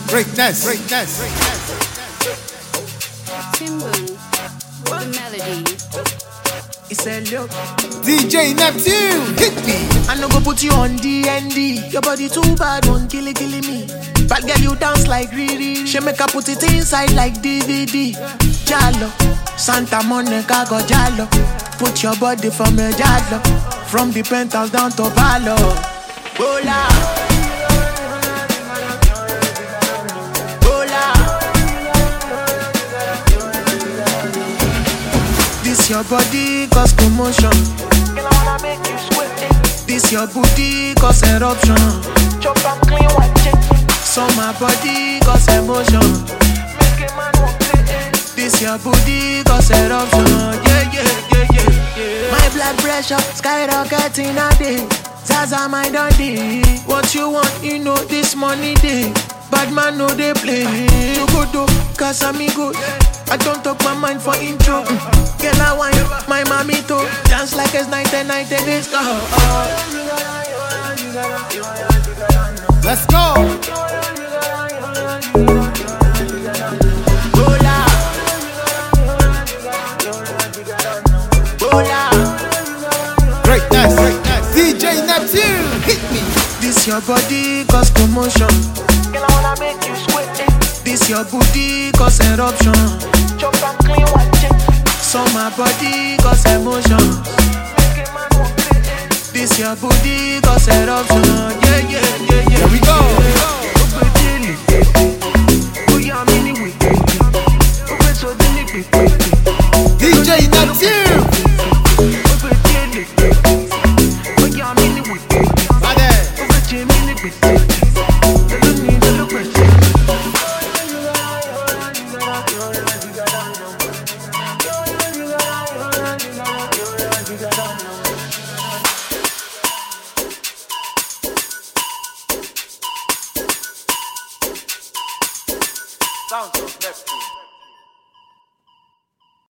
Greatness. Timber, the melody. It's a look. DJ Neptune, hit me. I no go put you on DND. Your body too bad, won't killing me. Bad girl, you dance like Riri. She make her put it inside like DVD. Jalo, Santa Monica go Jalo. Put your body for me, Jalo. From the penthouse down to Palo. Bola. This your body cause commotion. Girl, I wanna make you sweat. This your booty cause eruption. Chop and clean white check. So my body cause emotion. Make a man want it. This your booty cause eruption. Yeah. My blood pressure skyrocketing a day. Zaza my dundee. What you want, you know this money day. Bad man know they play. You go do, cause I'm good. I don't talk my mind for intro. Girl, I wine, my mommy too. Dance like it's 1990 disco. Let's go. Bola. Bola. Greatness. DJ Neptune, hit me. This your body cause commotion. Girl, I wanna make you sweat. This your booty cause eruption. Chop and clean white check. So my body cause emotion. Make a man want it. This your booty cause eruption. Yeah. Here we go. DJ Neptune. Sounds of Neptune.